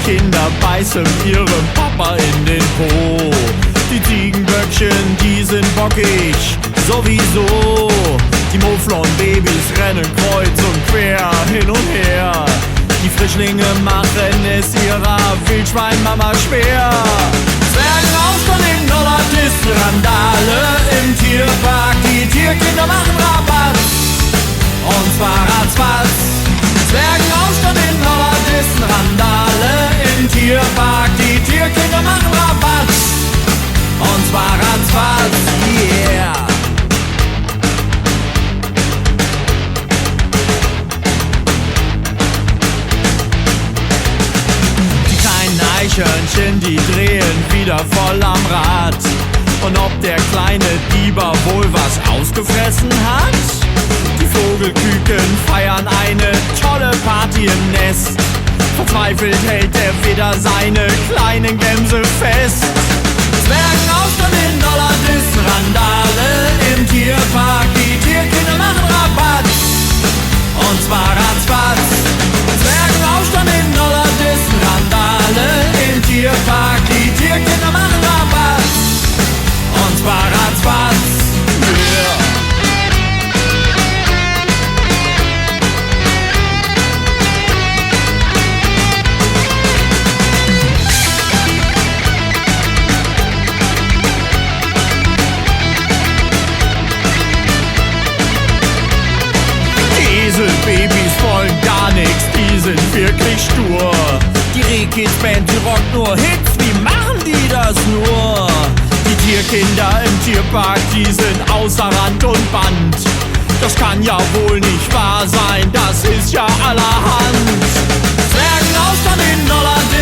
Kinder beißen ihrem Papa in den Po. Die Ziegenböckchen, die sind bockig, sowieso. Die Mouflon-Babys rennen kreuz und quer hin und her. Die Frischlinge machen es ihrer Wildschweinmama schwer. Zwergenaufstand in Nollertisten, Randale im Tierpark. Die Tierkinder machen Rabatt, und zwar ratzfatz. Zwergenaufstand in Nollertisten, Randale im Tierpark. Die Tierkinder machen Rabatt, und zwar ratzfatz, yeah. Eichhörnchen, die drehen wieder voll am Rad. Und ob der kleine Biber wohl was ausgefressen hat? Die Vogelküken feiern eine tolle Party im Nest. Verzweifelt hält der Widder seine kleinen Gämse fest. Zwergenaufstand in Nollertisten, Randale im Tierpark. Die Tierkinder machen Rabatt, und zwar ratzfatz. Zwergenaufstand in Nollertisten, Randale im Tierpark. Die Tierkinder machen Rabatt, und zwar ratzfatz, yeah. Babys wollen gar nichts, die sind wirklich stur. Die Rehkids-Band, die rockt nur Hits, wie machen die das nur? Die Tierkinder im Tierpark, die sind außer Rand und Band. Das kann ja wohl nicht wahr sein, das ist ja allerhand. Zwergenaufstand in Nollertisten,